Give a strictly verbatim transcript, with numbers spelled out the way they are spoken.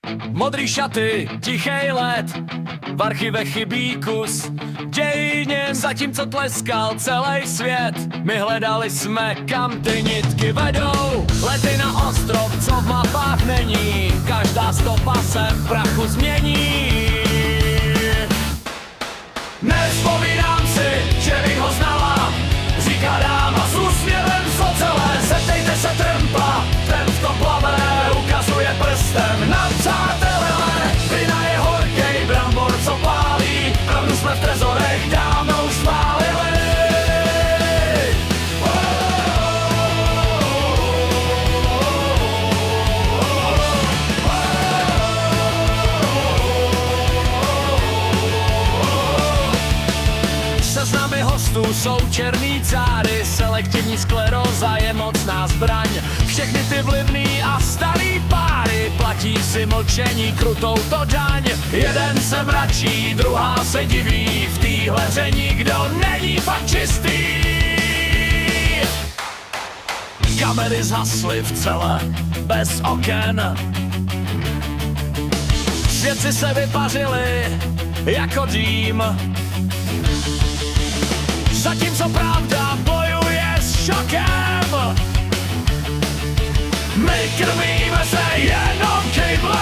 Modrý šaty, tichej let, v archivech chybí kus dějině, zatímco tleskal celý svět. My hledali jsme, kam ty nitky vedou. Lety na ostrov, co v mapách není, každá stopa se v prachu změní. Nevzpomínám si, že bych ho znala, říká dáma s úsměvem z ocele. Zeptejte se Trumpa, ten v tom plave, ukazuje prstem na přátele. Vina je horkej brambor, co pálí, pravdu jsme v trezorech dávno už spálili. Seznamy hostů jsou černý cáry, selektivní skleróza je mocná zbraň. Všechny ty vlivný a starý páry platí si mlčení, krutou to daň. Jeden se mračí, druhá se diví, v téhle hře nikdo není fakt čistý. Kamery zhasly v celé, bez oken. Svědci se vypařili jako dým, zatímco pravda bojuje s šokem. My krmíme se jenom kejblem.